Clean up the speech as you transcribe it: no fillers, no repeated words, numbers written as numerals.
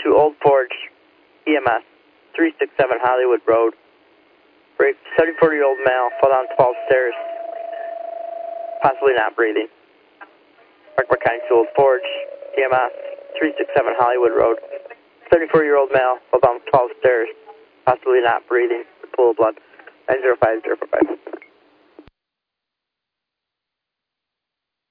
to Old Forge, EMS, 367 Hollywood Road. Break 74-year-old male, fell down 12 stairs, possibly not breathing. Parkport County to Old Forge, EMS, 367 Hollywood Road. 74-year-old male, fell down 12 stairs, possibly not breathing, pool of blood, 905-045.